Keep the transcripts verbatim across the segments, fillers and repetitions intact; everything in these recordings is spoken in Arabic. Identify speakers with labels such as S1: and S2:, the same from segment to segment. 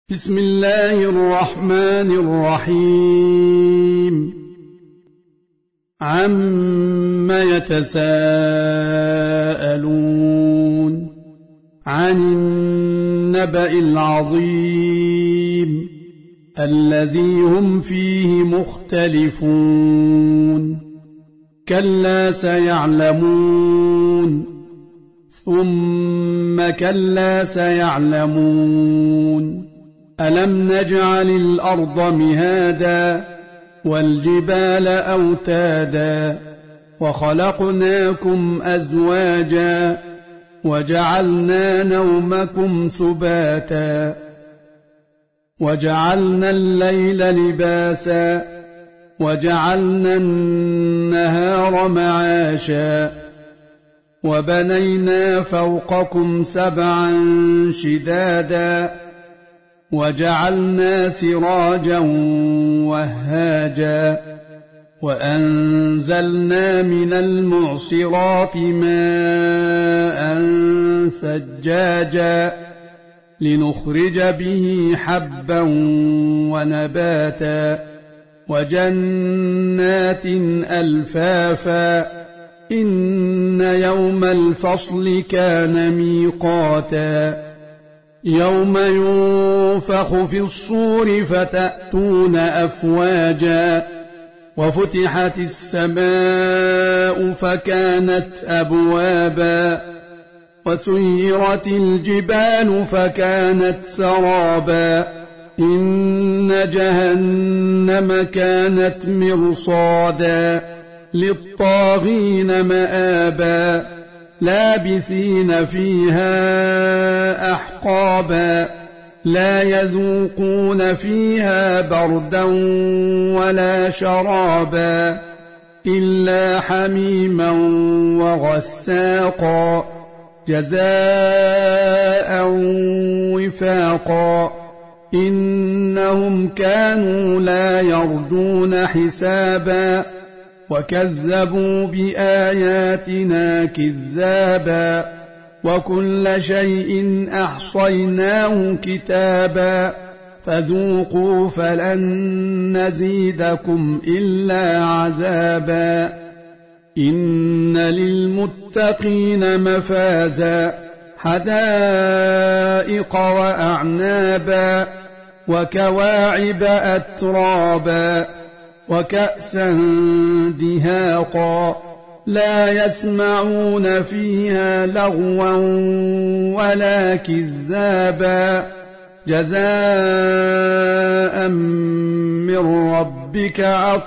S1: بسم الله الرحمن الرحيم عم يتساءلون عن النبأ العظيم الذي هم فيه مختلفون كلا سيعلمون ثم كلا سيعلمون ألم نجعل الأرض مهادا والجبال أوتادا وخلقناكم أزواجا وجعلنا نومكم سباتا وجعلنا الليل لباسا وجعلنا النهار معاشا وبنينا فوقكم سبعا شدادا وجعلنا سراجا وهاجا وأنزلنا من المعصرات ماء ثجاجا لنخرج به حبا ونباتا وجنات ألفافا إن يوم الفصل كان ميقاتا يوم ينفخ في الصور فتأتون أفواجا وفتحت السماء فكانت أبوابا وسيرت الجبال فكانت سرابا إن جهنم كانت مرصادا للطاغين مآبا لابثين فيها أحقابا لا يذوقون فيها بردا ولا شرابا إلا حميما وغساقا جزاء وفاقا إنهم كانوا لا يرجون حسابا وكذبوا بآياتنا كذابا وكل شيء أحصيناه كتابا فذوقوا فلن نزيدكم إلا عذابا إن للمتقين مفازا حدائق وأعنابا وكواعب أترابا وكأسا دهاقا لا يسمعون فيها لغوا ولا كذابا جزاء من ربك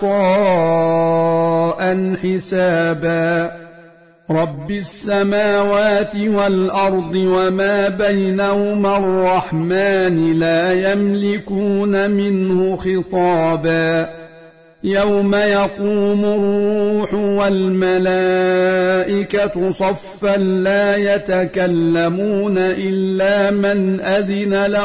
S1: عطاء حسابا رب السماوات والأرض وما بينهما الرحمن لا يملكون منه خطابا يوم يقوم الروح والملائكة صفا لا يتكلمون إلا من أذن له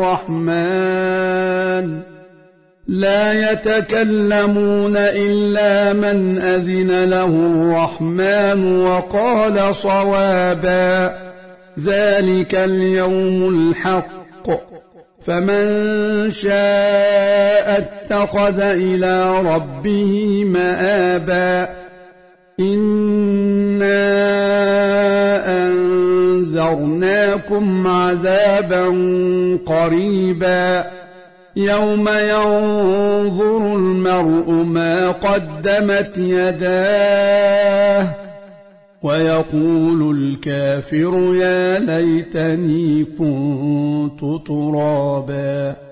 S1: الرحمن لا يتكلمون إلا من أذن له الرحمن وقال صوابا ذلك اليوم الحق فمن شاء اتخذ إلى ربه مآبا إنا أنذرناكم عذابا قريبا يوم ينظر المرء ما قدمت يداه ويقول الكافر يا ليتني كنت ترابا.